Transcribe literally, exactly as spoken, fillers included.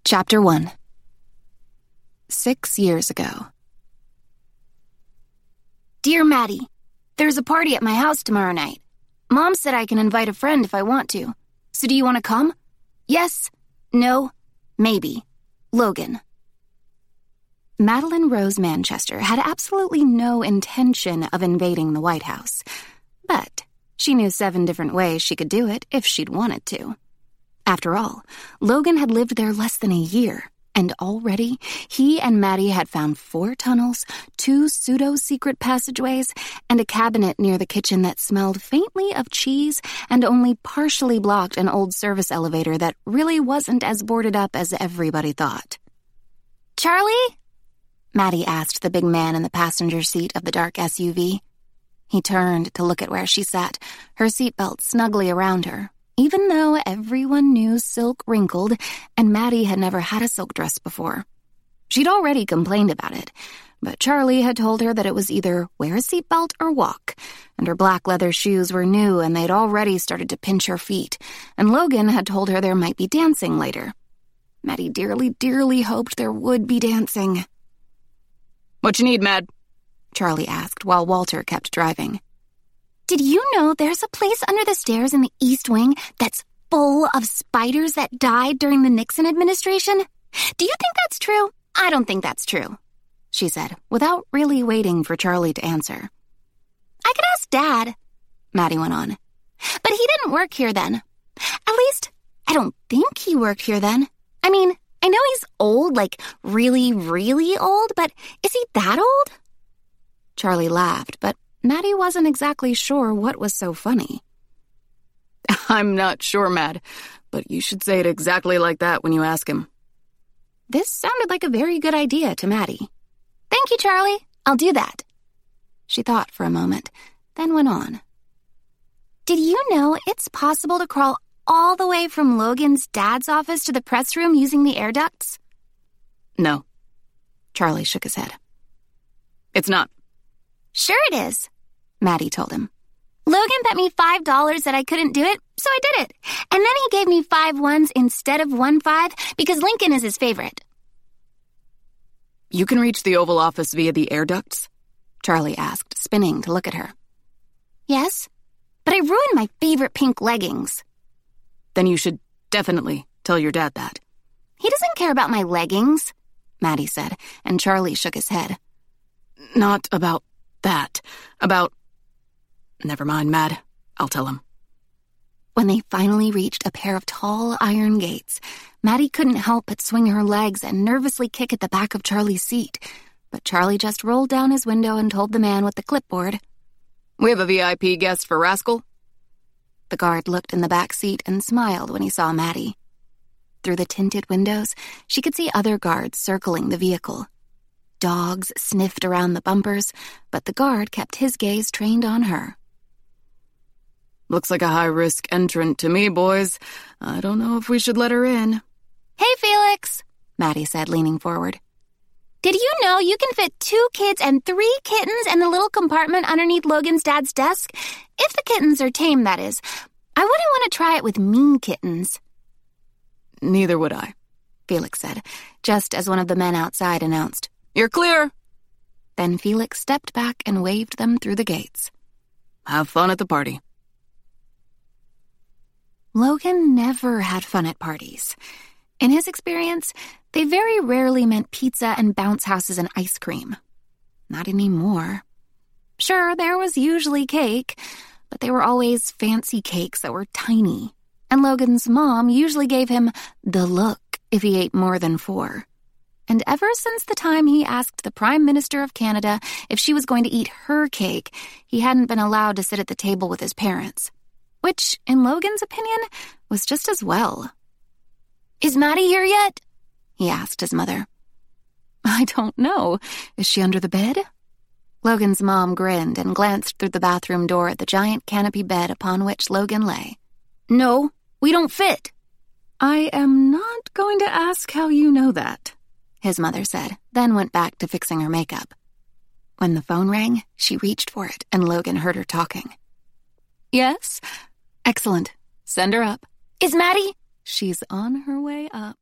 Chapter one. Six years ago. Dear Maddie, there's a party at my house tomorrow night. Mom said I can invite a friend if I want to. So do you want to come? Yes, no, maybe. Logan. Madeline Rose Manchester had absolutely no intention of invading the White House, but she knew seven different ways she could do it if she'd wanted to. After all, Logan had lived there less than a year, and already he and Maddie had found four tunnels, two pseudo-secret passageways, and a cabinet near the kitchen that smelled faintly of cheese and only partially blocked an old service elevator that really wasn't as boarded up as everybody thought. Charlie? Maddie asked the big man in the passenger seat of the dark S U V. He turned to look at where she sat, her seatbelt snugly around her, even though everyone knew silk wrinkled and Maddie had never had a silk dress before. She'd already complained about it, but Charlie had told her that it was either wear a seatbelt or walk, and her black leather shoes were new and they'd already started to pinch her feet, and Logan had told her there might be dancing later. Maddie dearly, dearly hoped there would be dancing. "What you need, Mad?" Charlie asked while Walter kept driving. Did you know there's a place under the stairs in the East Wing that's full of spiders that died during the Nixon administration? Do you think that's true? I don't think that's true, she said, without really waiting for Charlie to answer. I could ask Dad, Maddie went on. But he didn't work here then. At least, I don't think he worked here then. I mean, I know he's old, like really, really old, but is he that old? Charlie laughed, but Maddie wasn't exactly sure what was so funny. "I'm not sure, Mad, but you should say it exactly like that when you ask him." This sounded like a very good idea to Maddie. "Thank you, Charlie. I'll do that." She thought for a moment, then went on. Did you know it's possible to crawl all the way from Logan's dad's office to the press room using the air ducts? No. Charlie shook his head. It's not. Sure it is, Maddie told him. Logan bet me five dollars that I couldn't do it, so I did it. And then he gave me five ones instead of one five because Lincoln is his favorite. You can reach the Oval Office via the air ducts? Charlie asked, spinning to look at her. Yes, but I ruined my favorite pink leggings. Then you should definitely tell your dad that. He doesn't care about my leggings, Maddie said, and Charlie shook his head. Not about that. About... Never mind, Mad. I'll tell him. When they finally reached a pair of tall iron gates, Maddie couldn't help but swing her legs and nervously kick at the back of Charlie's seat. But Charlie just rolled down his window and told the man with the clipboard, "We have a V I P guest for Rascal." The guard looked in the back seat and smiled when he saw Maddie. Through the tinted windows, she could see other guards circling the vehicle. Dogs sniffed around the bumpers, but the guard kept his gaze trained on her. "Looks like a high-risk entrant to me, boys. I don't know if we should let her in." "Hey, Felix," Maddie said, leaning forward. "Did you know you can fit two kids and three kittens in the little compartment underneath Logan's dad's desk? If the kittens are tame, that is. I wouldn't want to try it with mean kittens." "Neither would I," Felix said, just as one of the men outside announced, "You're clear." Then Felix stepped back and waved them through the gates. "Have fun at the party." Logan never had fun at parties. In his experience, they very rarely meant pizza and bounce houses and ice cream. Not anymore. Sure, there was usually cake, but they were always fancy cakes that were tiny, and Logan's mom usually gave him the look if he ate more than four. And ever since the time he asked the Prime Minister of Canada if she was going to eat her cake, he hadn't been allowed to sit at the table with his parents. Which, in Logan's opinion, was just as well. "Is Maddie here yet?" he asked his mother. "I don't know. Is she under the bed?" Logan's mom grinned and glanced through the bathroom door at the giant canopy bed upon which Logan lay. "No, we don't fit." "I am not going to ask how you know that," his mother said, then went back to fixing her makeup. When the phone rang, she reached for it, and Logan heard her talking. "Yes? Excellent. Send her up." "Is Maddie?" "She's on her way up."